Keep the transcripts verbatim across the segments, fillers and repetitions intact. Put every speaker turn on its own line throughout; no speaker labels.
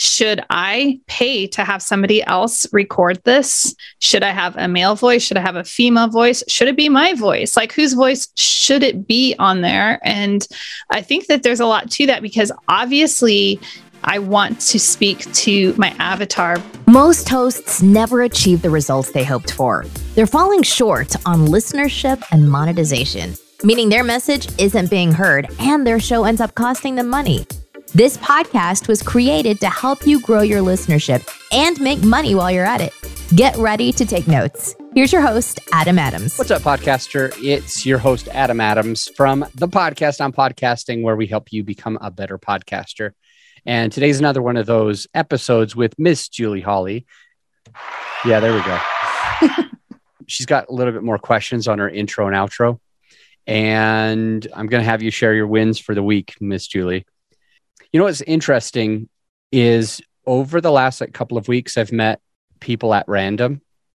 should I pay to have somebody else record this? Should I have a male voice? Should I have a female voice? Should it be my voice? Like, whose voice should it be on there? And I think that there's a lot to that, because obviously I want to speak to my avatar.
Most hosts never achieve the results they hoped for. They're falling short on listenership and monetization, meaning their message isn't being heard and their show ends up costing them money. This podcast was created to help you grow your listenership and make money while you're at it. Get ready to take notes. Here's your host, Adam Adams.
What's up, podcaster? It's your host, Adam Adams, from the podcast on Podcasting, where we help you become a better podcaster. And today's another one of those episodes with Miss Julie Holly. Yeah, there we go. She's got a little bit more questions on her intro and outro. And I'm going to have you share your wins for the week, Miss Julie. You know what's interesting is over the last like, couple of weeks, I've met people at random,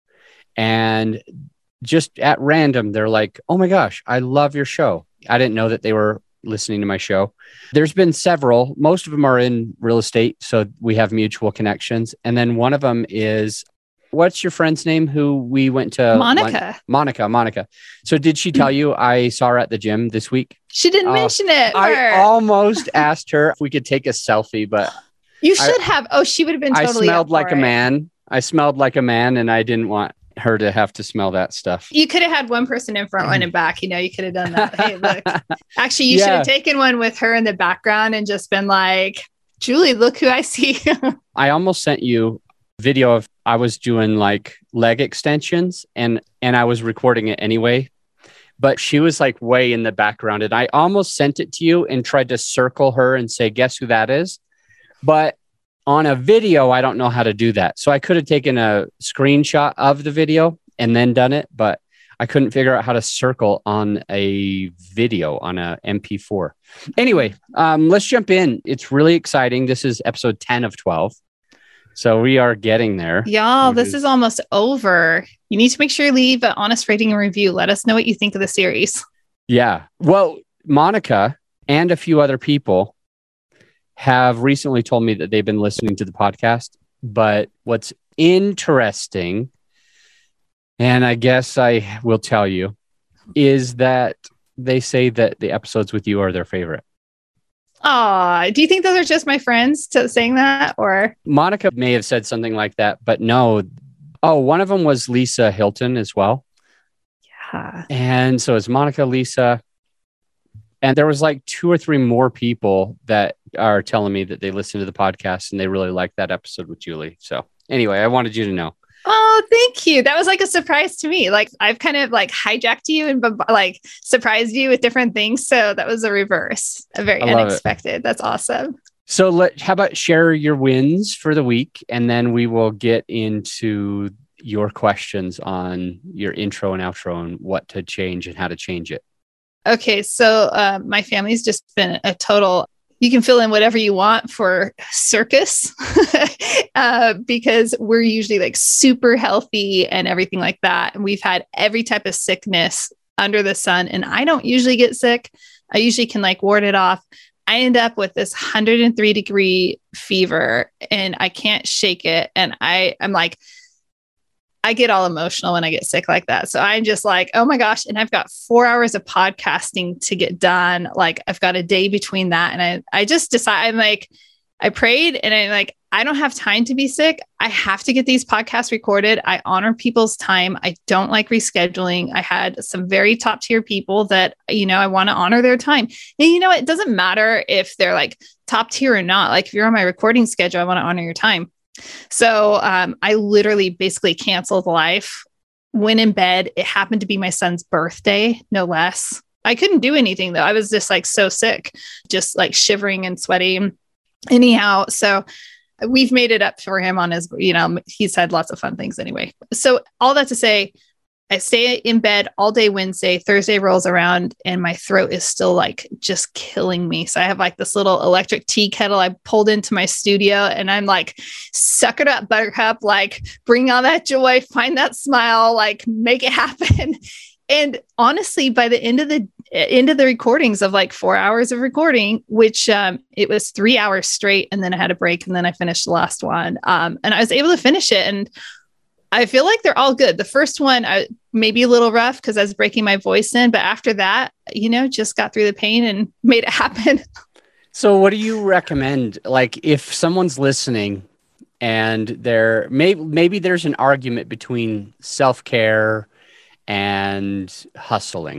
and just at random, they're like, oh my gosh, I love your show. I didn't know that they were listening to my show. There's been several. Most of them are in real estate, so we have mutual connections. And then one of them is, what's your friend's name who we went to?
Monica.
Monica, Monica. So did she tell you I saw her at the gym this week?
She didn't uh, mention it.
I almost asked her if we could take a selfie, but
you should I, have. Oh, she would have been totally.
I smelled like a
it.
man. I smelled like a man, and I didn't want her to have to smell that stuff.
You could have had one person in front, one in back. You know, you could have done that. Hey, look. Actually, you yeah. should have taken one with her in the background and just been like, Julie, look who I see.
I almost sent you a video of I was doing like leg extensions, and and I was recording it anyway. But she was like way in the background, and I almost sent it to you and tried to circle her and say, guess who that is? But on a video, I don't know how to do that. So I could have taken a screenshot of the video and then done it, but I couldn't figure out how to circle on a video on a M P four. Anyway, um, let's jump in. It's really exciting. This is episode ten of twelve. So we are getting there.
Y'all, this is... is almost over. You need to make sure you leave an honest rating and review. Let us know what you think of the series.
Yeah. Well, Monica and a few other people have recently told me that they've been listening to the podcast. But what's interesting, and I guess I will tell you, is that they say that the episodes with you are their favorite.
Aw, do you think those are just my friends to saying that, or?
Monica may have said something like that, but no. Oh, one of them was Lisa Hilton as well.
Yeah.
And so it's Monica, Lisa, and there was like two or three more people that are telling me that they listened to the podcast and they really liked that episode with Julie. So anyway, I wanted you to know.
Oh, thank you. That was like a surprise to me. Like I've kind of like hijacked you and like surprised you with different things. So that was a reverse, a very unexpected. It. That's awesome.
So let, how about share your wins for the week, and then we will get into your questions on your intro and outro and what to change and how to change it.
Okay. So uh, my family's just been a total, you can fill in whatever you want for circus uh, because we're usually like super healthy and everything like that. And we've had every type of sickness under the sun, and I don't usually get sick. I usually can like ward it off. I end up with this one hundred three degree fever and I can't shake it. And I, I'm like, I get all emotional when I get sick like that. So I'm just like, oh my gosh. And I've got four hours of podcasting to get done. Like I've got a day between that. And I, I just decided, I'm like, I prayed and I'm like, I don't have time to be sick. I have to get these podcasts recorded. I honor people's time. I don't like rescheduling. I had some very top tier people that, you know, I want to honor their time. And you know, it doesn't matter if they're like top tier or not. Like if you're on my recording schedule, I want to honor your time. So um, I literally basically canceled life, went in bed. It happened to be my son's birthday, no less. I couldn't do anything though. I was just like so sick, just like shivering and sweating. Anyhow, so we've made it up for him on his, you know, he's had lots of fun things anyway. So all that to say, I stay in bed all day Wednesday. Thursday rolls around and my throat is still like just killing me. So I have like this little electric tea kettle I pulled into my studio and I'm like, suck it up, Buttercup, like bring on that joy, find that smile, like make it happen. And honestly, by the end of the into the recordings of like four hours of recording, which um, it was three hours straight. And then I had a break and then I finished the last one. Um, and I was able to finish it. And I feel like they're all good. The first one, I maybe a little rough because I was breaking my voice in. But after that, you know, just got through the pain and made it happen.
So what do you recommend? Like if someone's listening and there maybe, maybe there's an argument between self-care and hustling.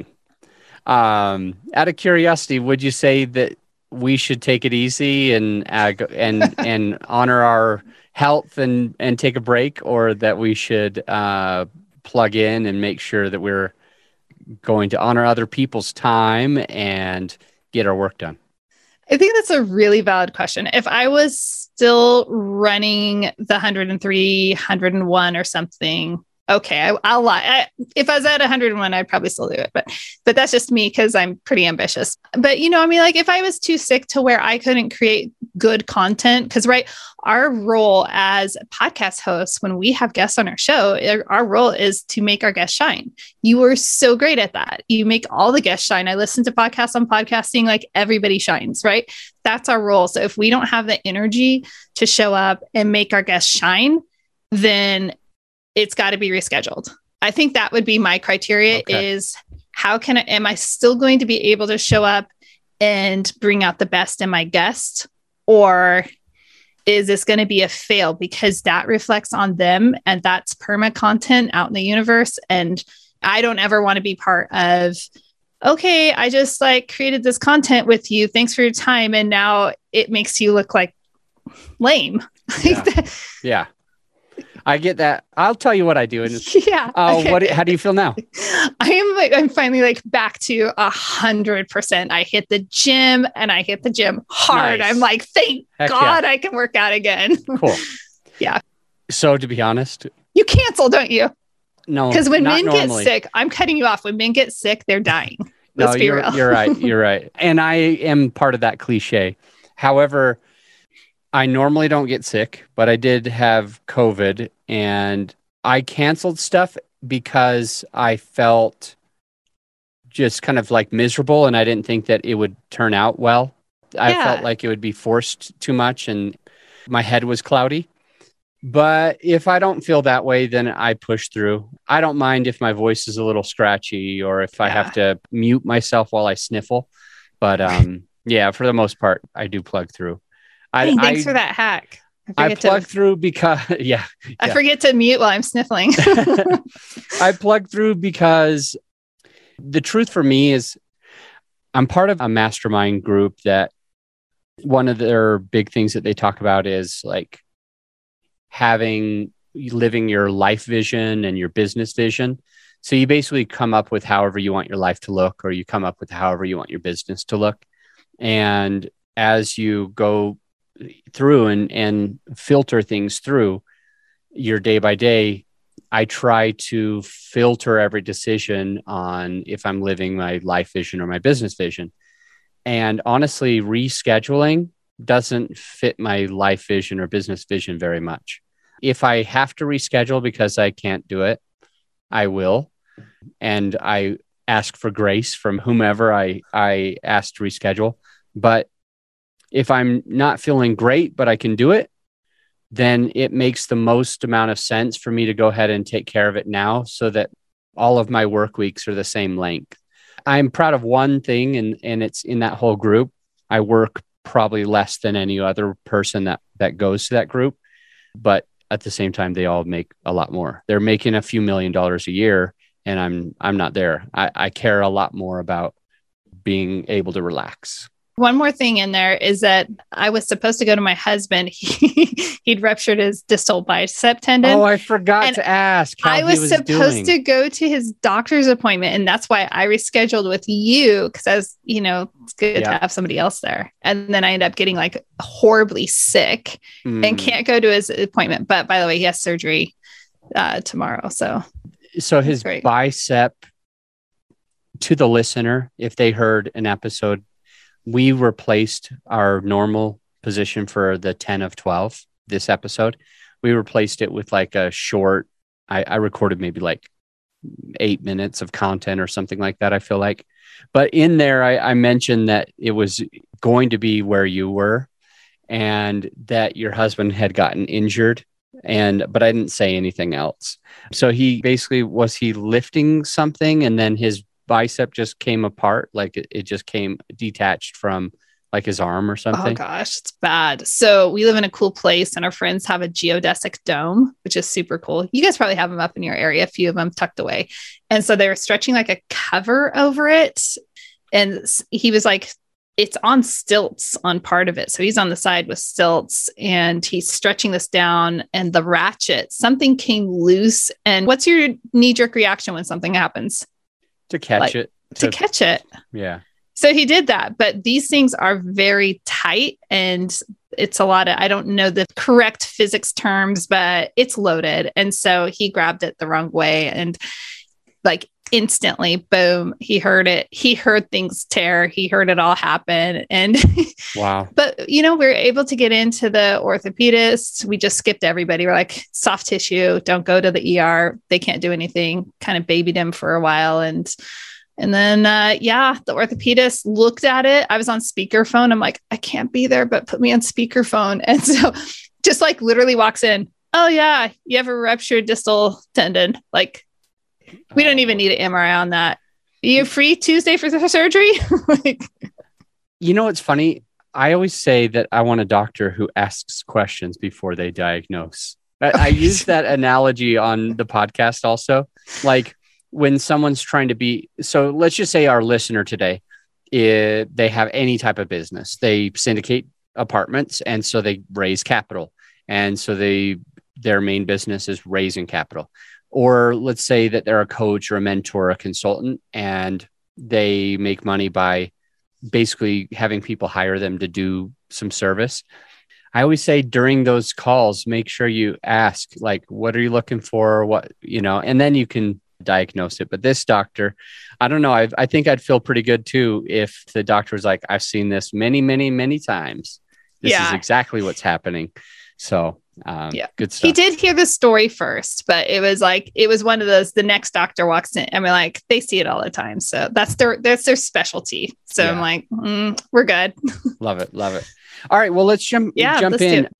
Um, out of curiosity, would you say that we should take it easy and uh, and and honor our health and and take a break, or that we should uh, plug in and make sure that we're going to honor other people's time and get our work done?
I think that's a really valid question. If I was still running the one hundred three, one hundred one or something, okay, I, I'll lie. I, if I was at one hundred one, I'd probably still do it. But but that's just me because I'm pretty ambitious. But, you know, I mean, like if I was too sick to where I couldn't create good content, because, right, our role as podcast hosts, when we have guests on our show, our role is to make our guests shine. You are so great at that. You make all the guests shine. I listen to podcasts on podcasting, like everybody shines, right? That's our role. So if we don't have the energy to show up and make our guests shine, then it's got to be rescheduled. I think that would be my criteria. Okay. Is how can I, am I still going to be able to show up and bring out the best in my guest, or is this going to be a fail? Because that reflects on them and that's perma content out in the universe. And I don't ever want to be part of, okay, I just like created this content with you. Thanks for your time. And now it makes you look like lame.
Yeah. Yeah. I get that. I'll tell you what I do. And
yeah.
Uh,
okay.
what? How do you feel now?
I am like, I'm finally like back to a hundred percent. I hit the gym and I hit the gym hard. Nice. I'm like, thank Heck God yeah. I can work out again.
Cool.
Yeah.
So to be honest,
you cancel, don't you?
No,
because when men
normally.
get sick, I'm cutting you off. When men get sick, they're dying. Let's
no,
be
you're,
real.
You're right. You're right. And I am part of that cliche. However, I normally don't get sick, but I did have COVID and I canceled stuff because I felt just kind of like miserable and I didn't think that it would turn out well. I yeah. felt like it would be forced too much and my head was cloudy. But if I don't feel that way, then I push through. I don't mind if my voice is a little scratchy or if I yeah. have to mute myself while I sniffle. But um, yeah, for the most part, I do plug through. I,
hey, thanks
I,
for that hack.
I, I plug to, through because, yeah, yeah.
I forget to mute while I'm sniffling.
I plug through because the truth for me is I'm part of a mastermind group that one of their big things that they talk about is like having, living your life vision and your business vision. So you basically come up with however you want your life to look, or you come up with however you want your business to look. And as you go through and, and filter things through your day by day, I try to filter every decision on if I'm living my life vision or my business vision. And honestly, rescheduling doesn't fit my life vision or business vision very much. If I have to reschedule because I can't do it, I will. And I ask for grace from whomever I, I ask to reschedule. But if I'm not feeling great, but I can do it, then it makes the most amount of sense for me to go ahead and take care of it now so that all of my work weeks are the same length. I'm proud of one thing, and, and it's in that whole group. I work probably less than any other person that, that goes to that group, but at the same time, they all make a lot more. They're making a few million dollars a year, and I'm I'm not there. I, I care a lot more about being able to relax.
One more thing in there is that I was supposed to go to my husband. He, he'd ruptured his distal bicep tendon.
Oh, I forgot and to ask how
I was,
he was
supposed
doing.
to go to his doctor's appointment. And that's why I rescheduled with you. Cause I was, you know, it's good yeah. to have somebody else there. And then I ended up getting like horribly sick mm. and can't go to his appointment. But by the way, he has surgery uh, tomorrow. So,
so his bicep, to the listener, if they heard an episode, we replaced our normal position for the ten of twelve this episode. We replaced it with like a short, I, I recorded maybe like eight minutes of content or something like that, I feel like. But in there, I, I mentioned that it was going to be where you were and that your husband had gotten injured. And, but I didn't say anything else. So he basically, was he lifting something and then his bicep just came apart? Like it, it just came detached from like his arm or something?
Oh gosh, it's bad. So we live in a cool place and our friends have a geodesic dome, which is super cool. You guys probably have them up in your area, a few of them tucked away. And so they were stretching like a cover over it. And he was like, it's on stilts on part of it. So he's on the side with stilts and he's stretching this down and the ratchet, something came loose. And what's your knee jerk reaction when something happens?
To catch
like,
it.
To, to catch it.
Yeah.
So he did that, but these things are very tight and it's a lot of, I don't know the correct physics terms, but it's loaded. And so he grabbed it the wrong way and like instantly, boom, he heard it. He heard things tear. He heard it all happen. And
wow.
But, you know, we we're able to get into the orthopedist. We just skipped everybody. We're like, soft tissue, don't go to the E R. They can't do anything. Kind of babied him for a while. And And then, uh, yeah, the orthopedist looked at it. I was on speakerphone. I'm like, I can't be there, but put me on speakerphone. And so just like literally walks in. Oh yeah. You have a ruptured distal tendon. Like we don't even need an M R I on that. Are you free Tuesday for the surgery? Like,
you know, what's funny. I always say that I want a doctor who asks questions before they diagnose. I, I use that analogy on the podcast also. Like, when someone's trying to be, so let's just say our listener today, it, they have any type of business. They syndicate apartments, and so they raise capital. And so they their main business is raising capital. Or let's say that they're a coach or a mentor, a consultant, and they make money by basically having people hire them to do some service. I always say during those calls, make sure you ask, like, what are you looking for? What, you know, and then you can diagnose it. But this doctor, I don't know. I I think I'd feel pretty good too if the doctor was like, I've seen this many, many, many times. This yeah. is exactly what's happening. So um, yeah, good stuff.
He did hear the story first, but it was like, it was one of those, the next doctor walks in. I mean, like they see it all the time. So that's their, that's their specialty. So yeah. I'm like, mm, we're good.
Love it. Love it. All right. Well, let's jump,
yeah,
jump
let's
in.
do it.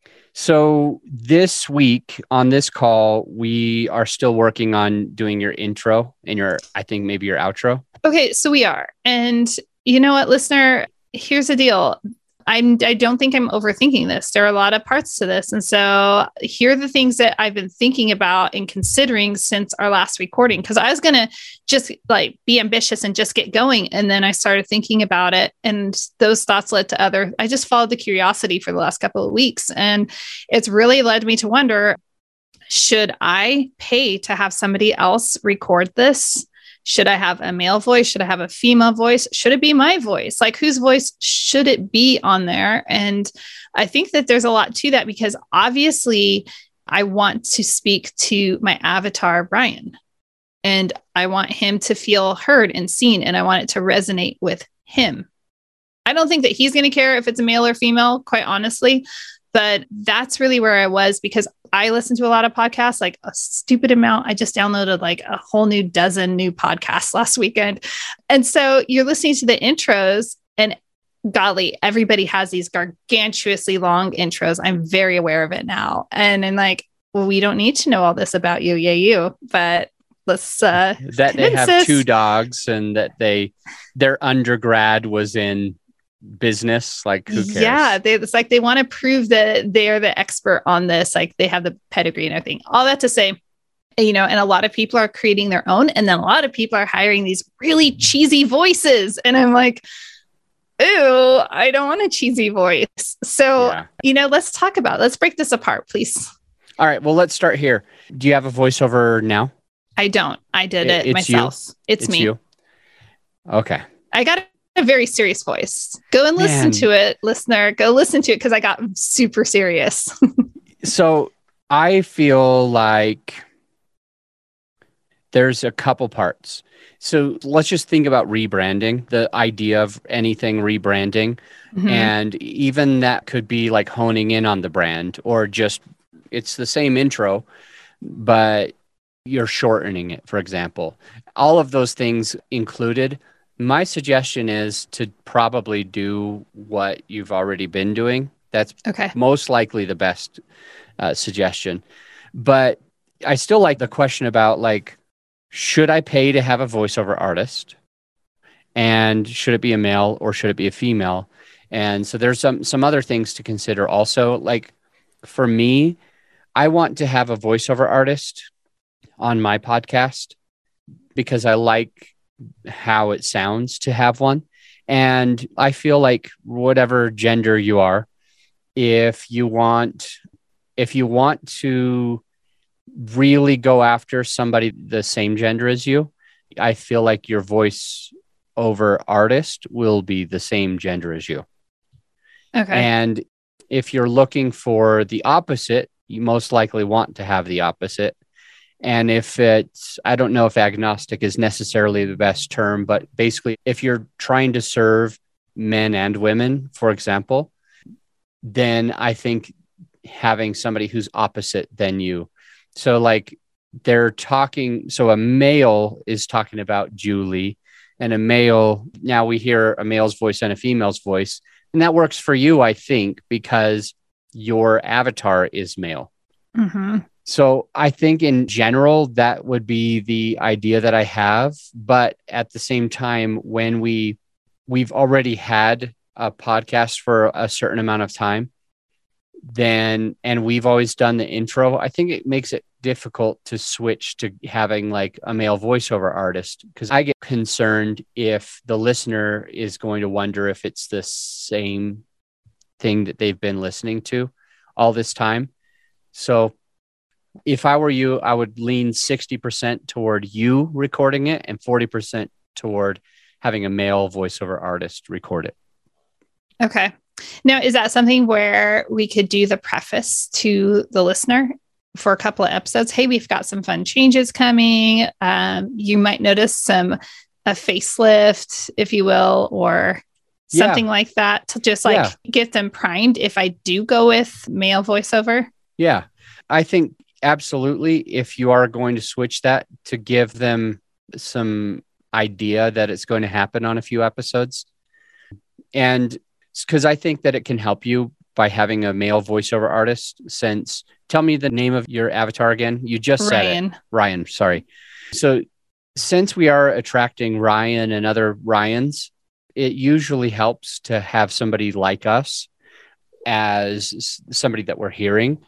So this week on this call, we are still working on doing your intro and your, I think maybe your outro.
Okay. So we are. And you know what, listener, here's the deal. I'm, I don't think I'm overthinking this. There are a lot of parts to this. And so here are the things that I've been thinking about and considering since our last recording, because I was going to just like be ambitious and just get going. And then I started thinking about it and those thoughts led to other, I just followed the curiosity for the last couple of weeks. And it's really led me to wonder, should I pay to have somebody else record this? Should I have a male voice? Should I have a female voice? Should it be my voice? Like whose voice should it be on there? And I think that there's a lot to that because obviously I want to speak to my avatar, Brian, and I want him to feel heard and seen, and I want it to resonate with him. I don't think that he's going to care if it's a male or female, quite honestly, but that's really where I was because I listen to a lot of podcasts, like a stupid amount. I just downloaded like a whole new dozen new podcasts last weekend. And so you're listening to the intros and golly, everybody has these gargantuously long intros. I'm very aware of it now. And I'm like, well, we don't need to know all this about you. Yeah, you, but let's, uh,
that they have us. two dogs and that they, their undergrad was in business, like who cares?
Yeah, they, it's like they want to prove that they're the expert on this, like they have the pedigree and everything. All that to say, you know, and a lot of people are creating their own, and then a lot of people are hiring these really cheesy voices, and I'm like, ew, I don't want a cheesy voice. So, yeah. you know, let's talk about, let's break this apart, please.
All right, well, let's start here. Do you have a voiceover now?
I don't. I did it,
it
myself.
You?
It's, it's me.
You? Okay.
I got a very serious voice. Go and listen Man. to it, listener. Go listen to it because I got super serious.
So I feel like there's a couple parts. So let's just think about rebranding, the idea of anything rebranding. Mm-hmm. And even that could be like honing in on the brand or just it's the same intro, but you're shortening it, for example. All of those things included, my suggestion is to probably do what you've already been doing. That's
okay.
most likely the best uh, suggestion. But I still like the question about, like, should I pay to have a voiceover artist? And should it be a male or should it be a female? And so there's some some other things to consider also. Like, for me, I want to have a voiceover artist on my podcast because I like how it sounds to have one. And I feel like whatever gender you are, if you want, if you want to really go after somebody the same gender as you, I feel like your voice over artist will be the same gender as you.
Okay.
And if you're looking for the opposite, you most likely want to have the opposite. And if it's, I don't know if agnostic is necessarily the best term, but basically, if you're trying to serve men and women, for example, then I think having somebody who's opposite than you. So, like, they're talking, so a male is talking about Julie, and a male, now we hear a male's voice and a female's voice. And that works for you, I think, because your avatar is male.
Mm-hmm.
So I think in general, that would be the idea that I have. But at the same time, when we, we've already had a podcast for a certain amount of time, then, and we've always done the intro, I think it makes it difficult to switch to having like a male voiceover artist, because I get concerned if the listener is going to wonder if it's the same thing that they've been listening to all this time. So if I were you, I would lean sixty percent toward you recording it and forty percent toward having a male voiceover artist record it.
Okay. Now, is that something where we could do the preface to the listener for a couple of episodes? Hey, we've got some fun changes coming. Um, you might notice some a facelift, if you will, or something yeah. like that, to just like yeah. get them primed if I do go with male voiceover.
Yeah, I think absolutely. If you are going to switch that, to give them some idea that it's going to happen on a few episodes. And because I think that it can help you by having a male voiceover artist. Since, tell me the name of your avatar again. You just
Ryan.
said it. Ryan, sorry. So since we are attracting Ryan and other Ryans, it usually helps to have somebody like us as somebody that we're hearing,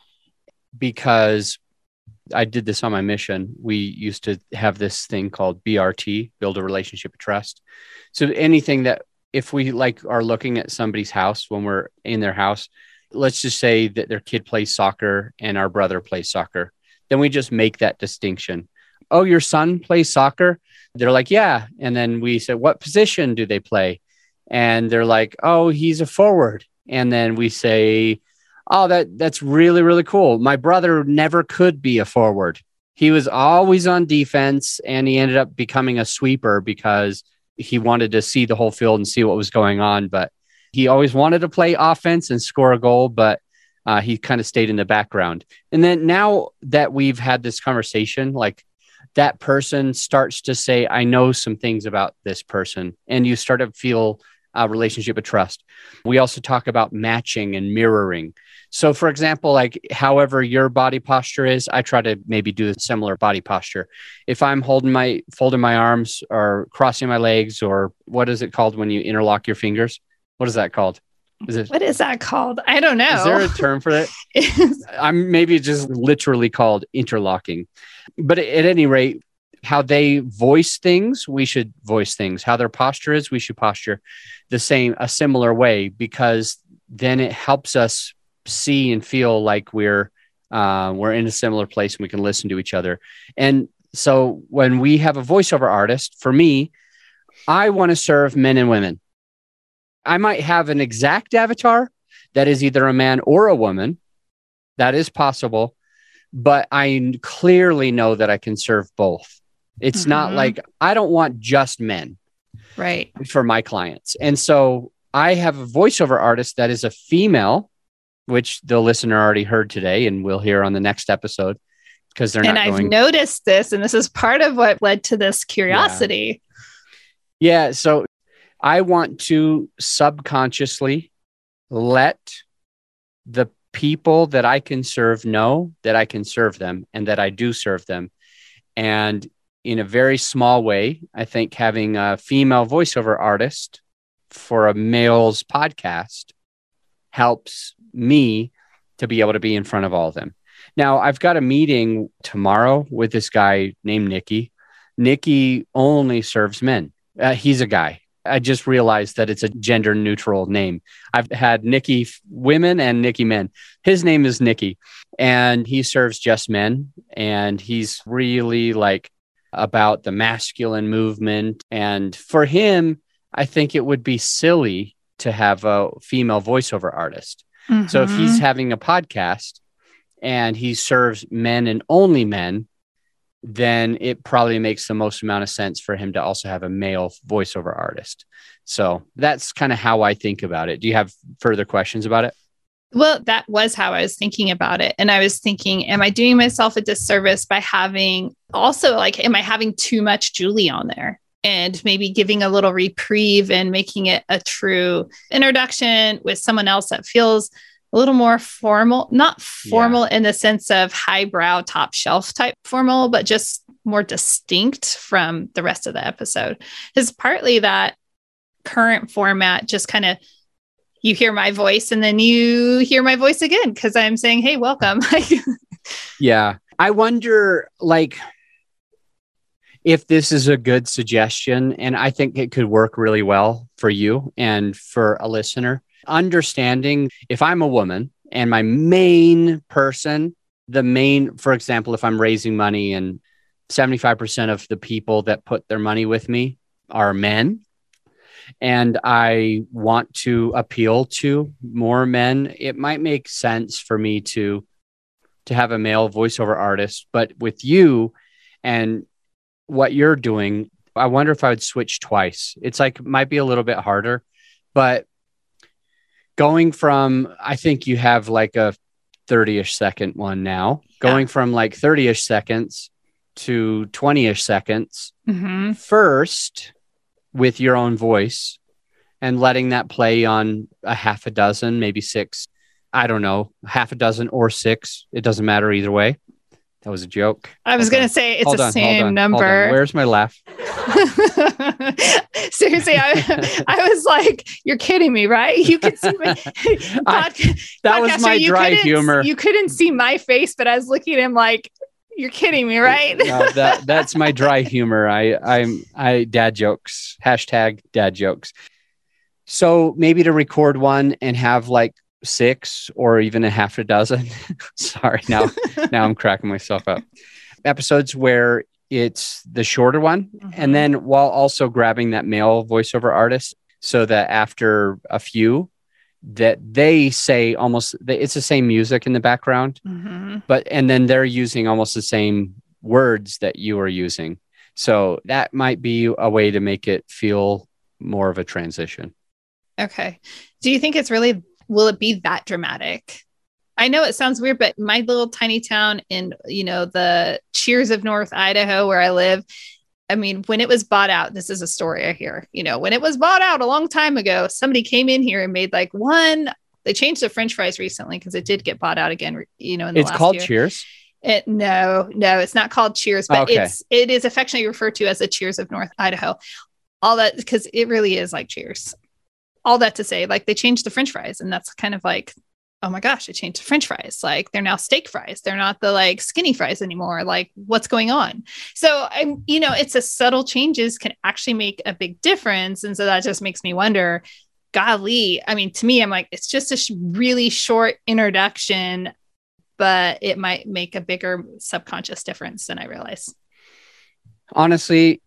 because I did this on my mission. We used to have this thing called B R T, build a relationship of trust. So anything that, if we like are looking at somebody's house when we're in their house, let's just say that their kid plays soccer and our brother plays soccer, then we just make that distinction. Oh, your son plays soccer? They're like, yeah. And then we say, what position do they play? And they're like, oh, he's a forward. And then we say, oh, that that's really, really cool. My brother never could be a forward. He was always on defense, and he ended up becoming a sweeper because he wanted to see the whole field and see what was going on. But he always wanted to play offense and score a goal, but uh, he kind of stayed in the background. And then now that we've had this conversation, like, that person starts to say, I know some things about this person, and you start to feel a relationship of trust. We also talk about matching and mirroring. So for example, like however your body posture is, I try to maybe do a similar body posture. If I'm holding my, folding my arms or crossing my legs, or what is it called when you interlock your fingers? What is that called? Is it,
what is that called? I don't know.
Is there a term for that? I'm maybe just literally called interlocking. But at any rate, how they voice things, we should voice things. How their posture is, we should posture the same, a similar way, because then it helps us see and feel like we're uh, we're in a similar place and we can listen to each other. And so when we have a voiceover artist, for me, I want to serve men and women. I might have an exact avatar that is either a man or a woman. That is possible. But I clearly know that I can serve both. It's mm-hmm. not like I don't want just men,
right,
for my clients. And so I have a voiceover artist that is a female, which the listener already heard today and we'll hear on the next episode, because they're
and
not
I've
going.
noticed this, and this is part of what led to this curiosity.
Yeah. yeah. So I want to subconsciously let the people that I can serve know that I can serve them and that I do serve them. And in a very small way, I think having a female voiceover artist for a male's podcast helps me to be able to be in front of all of them. Now, I've got a meeting tomorrow with this guy named Nikki. Nikki only serves men. Uh, he's a guy. I just realized that it's a gender neutral name. I've had Nikki women and Nikki men. His name is Nikki, and he serves just men. And he's really like about the masculine movement. And for him, I think it would be silly to have a female voiceover artist. Mm-hmm. So if he's having a podcast and he serves men and only men, then it probably makes the most amount of sense for him to also have a male voiceover artist. So that's kind of how I think about it. Do you have further questions about it?
Well, that was how I was thinking about it. And I was thinking, am I doing myself a disservice by having also like, am I having too much Julie on there? And maybe giving a little reprieve and making it a true introduction with someone else that feels a little more formal, not formal yeah. in the sense of highbrow, top shelf type formal, but just more distinct from the rest of the episode. Is partly that current format just kind of, you hear my voice and then you hear my voice again because I'm saying, hey, welcome.
Yeah. I wonder, like, if this is a good suggestion, and I think it could work really well for you and for a listener. Understanding if I'm a woman and my main person, the main, for example, if I'm raising money and seventy-five percent of the people that put their money with me are men, and I want to appeal to more men, it might make sense for me to, to have a male voiceover artist. But with you and what you're doing, I wonder if I would switch twice. It's like, might be a little bit harder, but going from, I think you have like a thirty-ish second one now, yeah. going from like thirty-ish seconds to twenty-ish seconds mm-hmm. first with your own voice and letting that play on a half a dozen, maybe six, I don't know, half a dozen or six. It doesn't matter either way. That was a joke.
I was going to say it's
hold
the
on,
same
hold on,
number.
Hold on. Where's my laugh?
Seriously, I, I was like, you're kidding me, right? You could see my
I, that was my dry humor.
You couldn't see my face, but I was looking at him like, you're kidding me, right?
No, that that's my dry humor. I I'm I dad jokes. Hashtag dad jokes. So maybe to record one and have like six or even a half a dozen. Sorry, now now I'm cracking myself up. Episodes where it's the shorter one, mm-hmm. and then while also grabbing that male voiceover artist, so that after a few, that they say almost it's the same music in the background, mm-hmm. but and then they're using almost the same words that you are using. So that might be a way to make it feel more of a transition.
Okay. Do you think it's really, will it be that dramatic? I know it sounds weird, but my little tiny town in, you know, the Cheers of North Idaho where I live, I mean, when it was bought out, this is a story I hear, you know, when it was bought out a long time ago, somebody came in here and made like one, they changed the French fries recently because it did get bought out again, you know, in the
it's
last
called
year.
Cheers.
It, no, no, it's not called Cheers, but
okay.
it's, it is affectionately referred to as the Cheers of North Idaho. All that, because it really is like Cheers. All that to say, like they changed the French fries and that's kind of like, oh my gosh, it changed to French fries. Like they're now steak fries. They're not the like skinny fries anymore. Like what's going on? So I'm, you know, it's a subtle changes can actually make a big difference. And so that just makes me wonder, golly, I mean, to me, I'm like, it's just a sh- really short introduction, but it might make a bigger subconscious difference than I realize.
Honestly,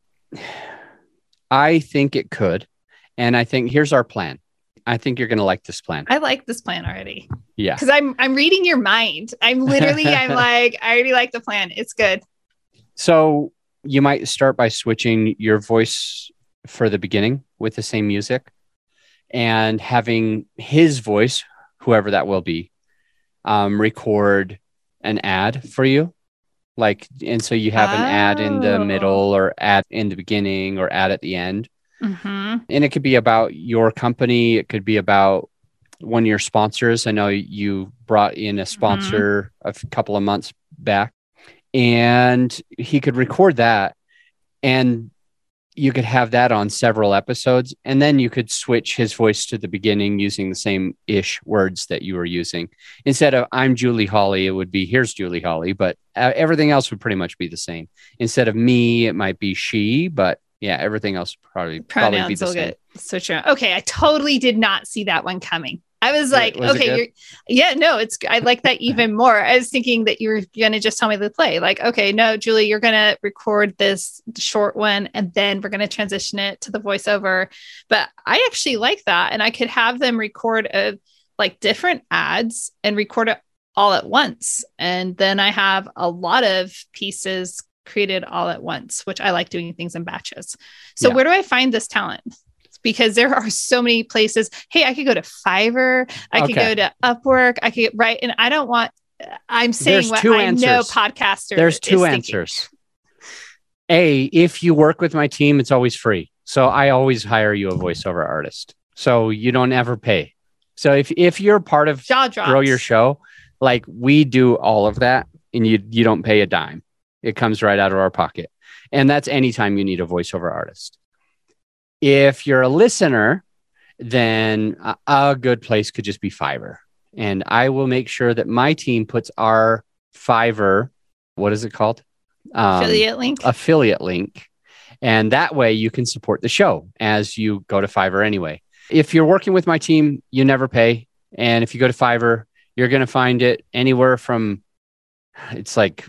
I think it could. And I think here's our plan. I think you're going to like this plan.
I like this plan already.
Yeah.
Because I'm I'm reading your mind. I'm literally, I'm like, I already like the plan. It's good.
So you might start by switching your voice for the beginning with the same music and having his voice, whoever that will be, um, record an ad for you. Like, and so you have an ad in the
Oh.
middle or ad in the beginning or ad at the end.
Mm-hmm.
And it could be about your company. It could be about one of your sponsors. I know you brought in a sponsor mm-hmm. a f- couple of months back, and he could record that, and you could have that on several episodes, and then you could switch his voice to the beginning using the same ish words that you were using. Instead of "I'm Julie Holly," it would be "Here's Julie Holly," but uh, everything else would pretty much be the same. Instead of "me," it might be "she," but yeah, everything else would probably
Pronouns
probably be the
will
same.
get switched around. Okay, I totally did not see that one coming. I was like,
Was
okay, you're, yeah, no, it's, I like that even more. I was thinking that you were going to just tell me the play. Like, okay, no, Julie, you're going to record this short one and then we're going to transition it to the voiceover. But I actually like that. And I could have them record a, like different ads and record it all at once. And then I have a lot of pieces created all at once, which I like doing things in batches. So yeah. Where do I find this talent? Because there are so many places. Hey, I could go to Fiverr. I okay. could go to Upwork. I could right. And I don't want, I'm saying
There's
what
two
I
answers.
know podcaster.
There's two answers. A, if you work with my team, it's always free. So I always hire you a voiceover artist. So you don't ever pay. So if, if you're part of Grow Your Show, like we do all of that and you, you don't pay a dime. It comes right out of our pocket. And that's anytime you need a voiceover artist. If you're a listener, then a, a good place could just be Fiverr. And I will make sure that my team puts our Fiverr, what is it called? Um,
affiliate link.
Affiliate link. And that way you can support the show as you go to Fiverr anyway. If you're working with my team, you never pay. And if you go to Fiverr, you're going to find it anywhere from, it's like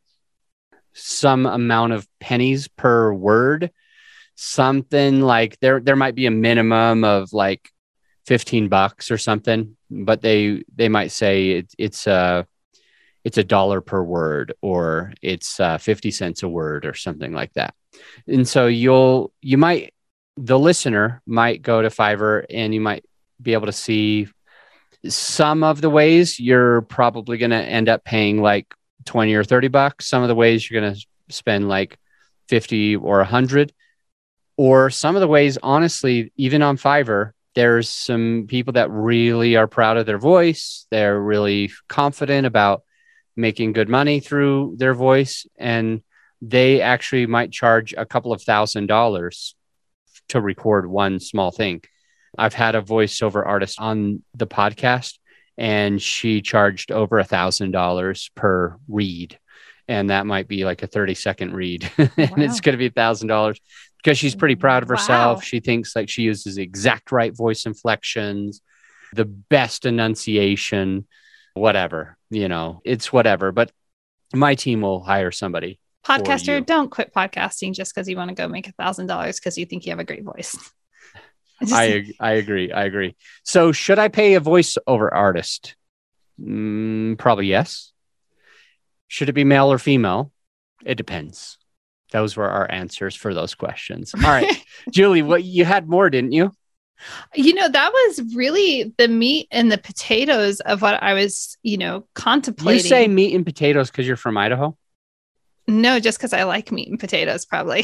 some amount of pennies per word. Something like there, there might be a minimum of like fifteen bucks or something, but they, they might say it, it's a, it's a dollar per word, or it's uh, fifty cents a word or something like that. And so you'll, you might, the listener might go to Fiverr and you might be able to see some of the ways you're probably going to end up paying like twenty or thirty bucks. Some of the ways you're going to spend like fifty or a hundred. Or some of the ways, honestly, even on Fiverr, there's some people that really are proud of their voice. They're really confident about making good money through their voice. And they actually might charge a couple of thousand dollars to record one small thing. I've had a voiceover artist on the podcast, and she charged over a thousand dollars per read. And that might be like a thirty second read. and wow. It's going to be a thousand dollars. Because she's pretty proud of herself. Wow. She thinks like she uses the exact right voice inflections, the best enunciation, whatever, you know, it's whatever. But my team will hire somebody.
Podcaster, don't quit podcasting just because you want to go make a thousand dollars because you think you have a great voice.
Just... I I agree. I agree. So should I pay a voiceover artist? Mm, probably yes. Should it be male or female? It depends. Those were our answers for those questions. All right, Julie, what you had more, didn't you?
You know, that was really the meat and the potatoes of what I was, you know, contemplating.
You say meat and potatoes because you're from Idaho?
No, just because I like meat and potatoes, probably.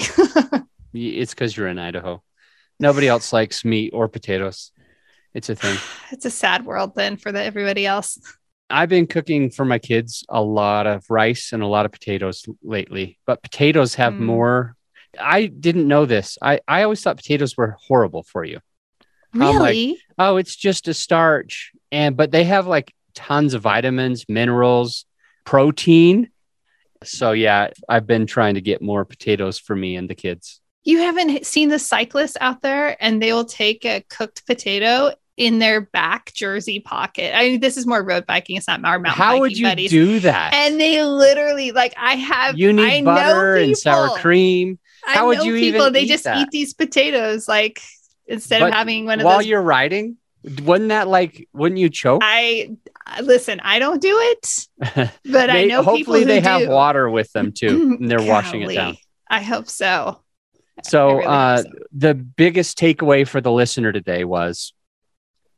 It's because you're in Idaho. Nobody else likes meat or potatoes. It's a thing.
It's a sad world then for the, everybody else.
I've been cooking for my kids a lot of rice and a lot of potatoes lately, but potatoes have mm. more. I didn't know this. I, I always thought potatoes were horrible for you.
Really?
Like, oh, it's just a starch. And, but they have like tons of vitamins, minerals, protein. So yeah, I've been trying to get more potatoes for me and the kids.
You haven't seen the cyclists out there and they will take a cooked potato in their back jersey pocket. I mean, this is more road biking. It's not our mountain
How
biking
would you
buddies.
do that?
And they literally, like, I have.
You need
I
butter and sour cream. How
I
would
know
you
people,
even
They
eat
just
that?
eat these potatoes, like instead
but
of having one of
while
those.
While you're riding, wouldn't that like? Wouldn't you choke?
I listen. I don't do it, but
they,
I know
hopefully
people who
they
do.
have water with them too, and they're washing it down.
I hope so.
So,
really
uh,
so.
The biggest takeaway for the listener today was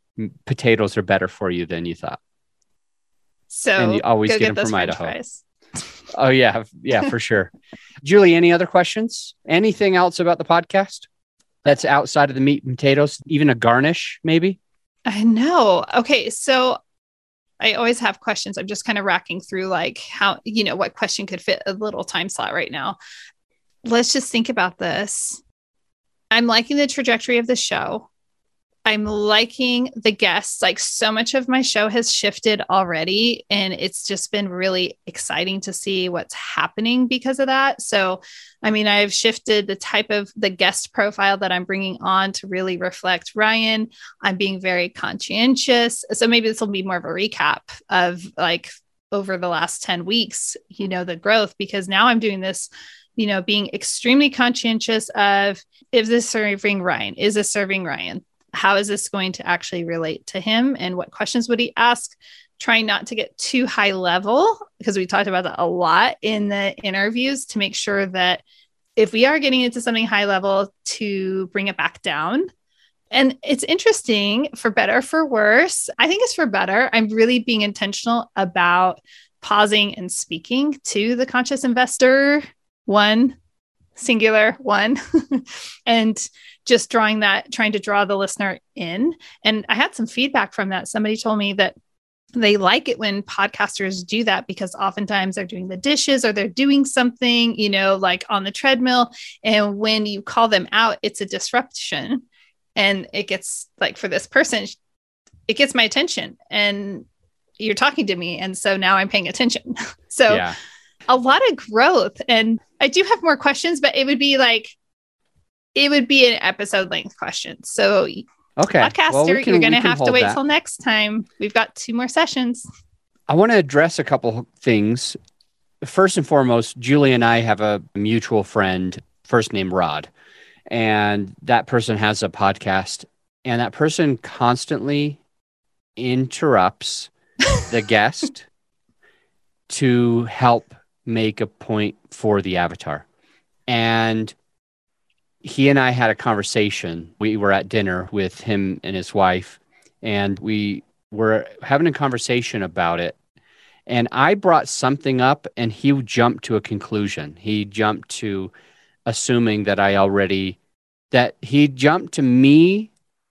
potatoes are better for you than you thought.
So
and you always
go
get,
get
them from
French
Idaho.
Fries.
Oh, yeah. Yeah, for sure. Julie, any other questions? Anything else about the podcast that's outside of the meat and potatoes? Even a garnish, maybe?
I know. Okay. So I always have questions. I'm just kind of racking through like how, you know, what question could fit a little time slot right now. Let's just think about this. I'm liking the trajectory of the show. I'm liking the guests. Like so much of my show has shifted already, and it's just been really exciting to see what's happening because of that. So, I mean, I've shifted the type of the guest profile that I'm bringing on to really reflect Ryan. I'm being very conscientious. So maybe this will be more of a recap of like over the last ten weeks, you know, the growth, because now I'm doing this, you know, being extremely conscientious of, is this serving Ryan? Is this serving Ryan? How is this going to actually relate to him? And what questions would he ask? Trying not to get too high level, because we talked about that a lot in the interviews, to make sure that if we are getting into something high level, to bring it back down. And it's interesting, for better or for worse. I think it's for better. I'm really being intentional about pausing and speaking to the conscious investor, one, singular one, and just drawing that, trying to draw the listener in. And I had some feedback from that. Somebody told me that they like it when podcasters do that, because oftentimes they're doing the dishes or they're doing something, you know, like on the treadmill. And when you call them out, it's a disruption. And it gets like, for this person, it gets my attention and you're talking to me. And so now I'm paying attention. So yeah. A lot of growth. And I do have more questions, but it would be like, it would be an episode length question. So
okay,
podcaster,
well, we can,
you're going to have to wait
that.
till next time. We've got two more sessions.
I want to address a couple things. First and foremost, Julie and I have a mutual friend, first name Rod, and that person has a podcast, and that person constantly interrupts the guest to help make a point for the avatar. And he and I had a conversation. We were at dinner with him and his wife, and we were having a conversation about it. And I brought something up, and he jumped to a conclusion. He jumped to assuming that I already, that he jumped to me.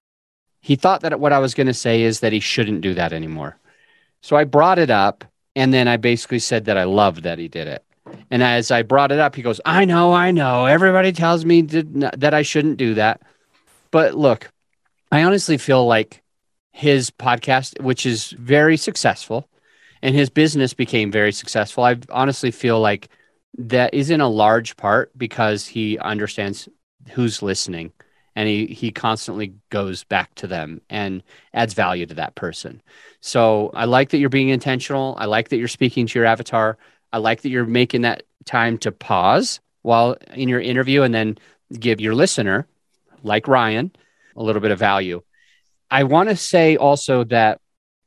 He thought that what I was going to say is that he shouldn't do that anymore. So I brought it up, and then I basically said that I loved that he did it. And as I brought it up, he goes, I know, I know. Everybody tells me to, that I shouldn't do that. But look, I honestly feel like his podcast, which is very successful, and his business became very successful, I honestly feel like that is in a large part because he understands who's listening, and he, he constantly goes back to them and adds value to that person. So I like that you're being intentional. I like that you're speaking to your avatar. I like that you're making that time to pause while in your interview and then give your listener, like Ryan, a little bit of value. I want to say also that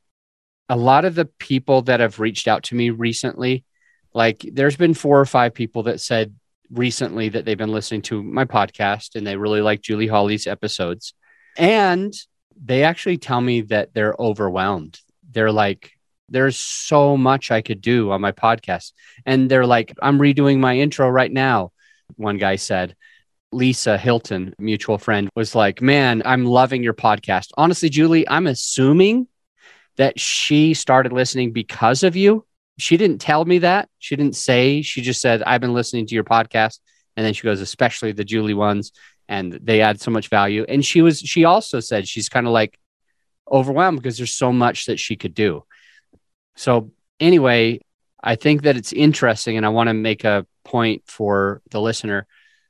a lot of the people that have reached out to me recently, like there's been four or five people that said recently that they've been listening to my podcast and they really like Julie Holly's episodes. And they actually tell me that they're overwhelmed. They're like, there's so much I could do on my podcast. And they're like, I'm redoing my intro right now. One guy said, Lisa Hilton, mutual friend, was like, man, I'm loving your podcast. Honestly, Julie, I'm assuming that she started listening because of you. She didn't tell me that. She didn't say, she just said, I've been listening to your podcast. And then she goes, especially the Julie ones. And they add so much value. And she was, she also said she's kind of like overwhelmed because there's so much that she could do. So anyway, I think that it's interesting, and I want to make a point for the listener.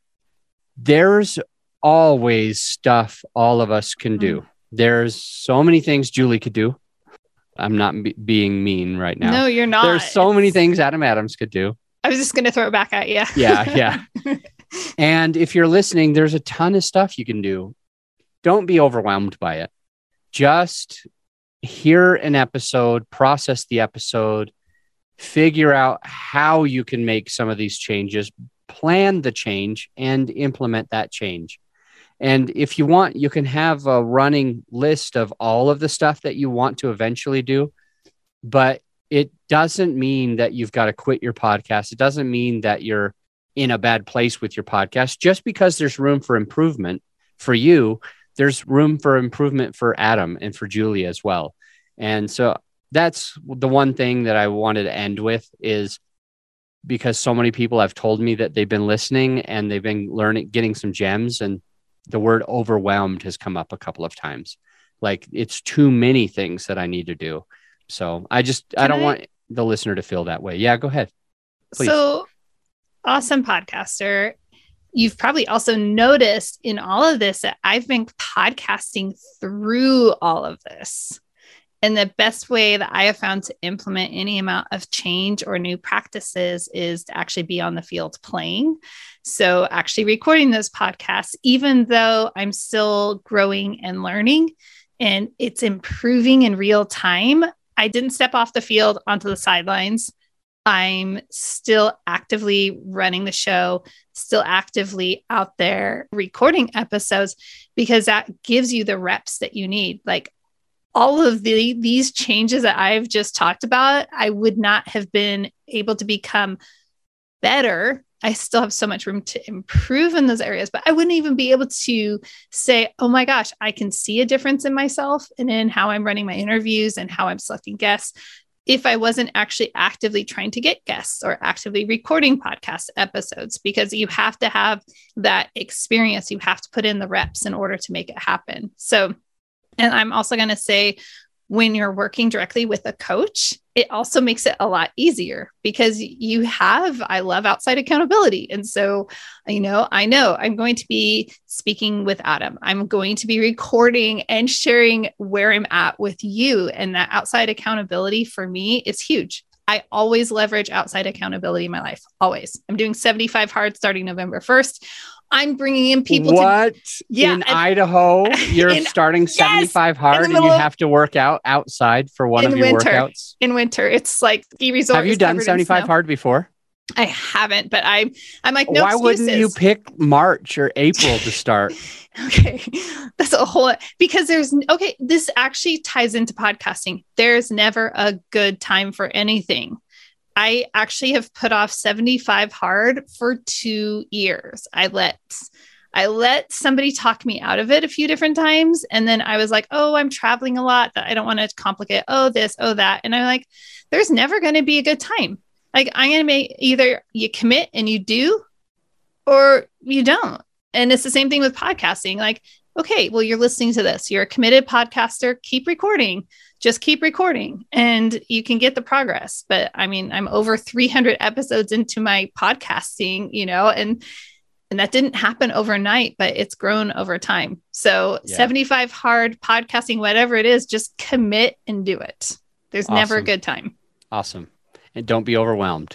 There's always stuff all of us can do. Mm. There's so many things Julie could do. I'm not be- being mean right now.
No, you're not.
There's so many things Adam Adams could do.
I was just going to throw it back at you.
Yeah, yeah. And if you're listening, there's a ton of stuff you can do. Don't be overwhelmed by it. Just hear an episode, process the episode, figure out how you can make some of these changes, plan the change, and implement that change. And if you want, you can have a running list of all of the stuff that you want to eventually do. But it doesn't mean that you've got to quit your podcast. It doesn't mean that you're in a bad place with your podcast. Just because there's room for improvement for you, there's room for improvement for Adam and for Julie as well. And so that's the one thing that I wanted to end with, is because so many people have told me that they've been listening and they've been learning, getting some gems, and the word overwhelmed has come up a couple of times. Like, it's too many things that I need to do. So I just, Can I don't I... want the listener to feel that way. Yeah, go ahead. Please.
So awesome podcaster. You've probably also noticed in all of this that I've been podcasting through all of this. And the best way that I have found to implement any amount of change or new practices is to actually be on the field playing. So actually recording those podcasts, even though I'm still growing and learning and it's improving in real time, I didn't step off the field onto the sidelines. I'm still actively running the show, still actively out there recording episodes, because that gives you the reps that you need. Like, all of the, these changes that I've just talked about, I would not have been able to become better. I still have so much room to improve in those areas, but I wouldn't even be able to say, oh my gosh, I can see a difference in myself and in how I'm running my interviews and how I'm selecting guests, if I wasn't actually actively trying to get guests or actively recording podcast episodes, because you have to have that experience. You have to put in the reps in order to make it happen. So, and I'm also going to say, when you're working directly with a coach, it also makes it a lot easier, because you have, I love outside accountability. And so, you know, I know I'm going to be speaking with Adam. I'm going to be recording and sharing where I'm at with you. And that outside accountability for me is huge. I always leverage outside accountability in my life. Always. I'm doing seventy-five hard starting November first. I'm bringing in people.
What?
To, yeah,
in and, Idaho, you're in, starting seventy-five yes, hard and you have to work out outside for one of your
winter,
workouts?
In winter. It's like ski resort.
Have you done seventy-five hard before?
I haven't, but I'm, I'm like, no
Why
excuses.
Wouldn't you pick March or April to start?
Okay. That's a whole, because there's, okay, this actually ties into podcasting. There's never a good time for anything. I actually have put off seventy-five hard for two years. I let, I let somebody talk me out of it a few different times. And then I was like, oh, I'm traveling a lot, that I don't want to complicate. Oh, this, oh, that. And I'm like, there's never going to be a good time. Like, I'm going to make either you commit and you do, or you don't. And it's the same thing with podcasting. Like, okay, well, you're listening to this. You're a committed podcaster. Keep recording. Just keep recording and you can get the progress. But I mean, I'm over three hundred episodes into my podcasting, you know, and, and that didn't happen overnight, but it's grown over time. So yeah. seventy-five hard podcasting, whatever it is, just commit and do it. There's awesome. Never a good time.
Awesome. And don't be overwhelmed.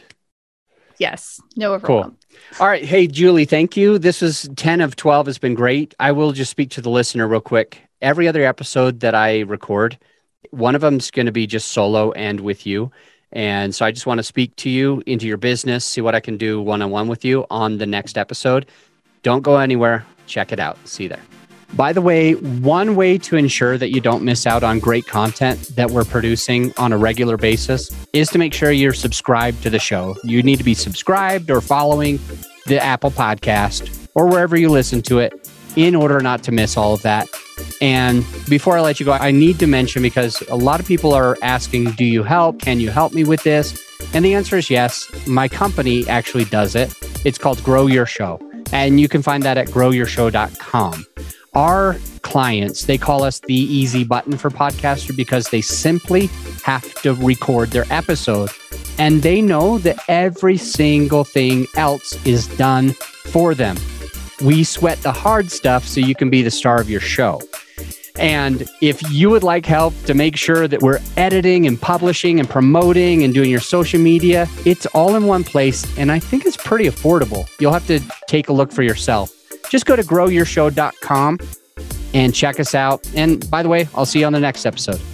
Yes. No overwhelm.
Cool. All right. Hey, Julie, thank you. This is ten of twelve has been great. I will just speak to the listener real quick. Every other episode that I record, one of them is going to be just solo and with you. And so I just want to speak to you into your business, see what I can do one-on-one with you on the next episode. Don't go anywhere. Check it out. See you there. By the way, one way to ensure that you don't miss out on great content that we're producing on a regular basis is to make sure you're subscribed to the show. You need to be subscribed or following the Apple Podcast or wherever you listen to it in order not to miss all of that. And before I let you go, I need to mention, because a lot of people are asking, do you help? Can you help me with this? And the answer is yes. My company actually does it. It's called Grow Your Show. And you can find that at grow your show dot com. Our clients, they call us the easy button for podcaster, because they simply have to record their episode. And they know that every single thing else is done for them. We sweat the hard stuff so you can be the star of your show. And if you would like help to make sure that we're editing and publishing and promoting and doing your social media, it's all in one place. And I think it's pretty affordable. You'll have to take a look for yourself. Just go to grow your show dot com and check us out. And by the way, I'll see you on the next episode.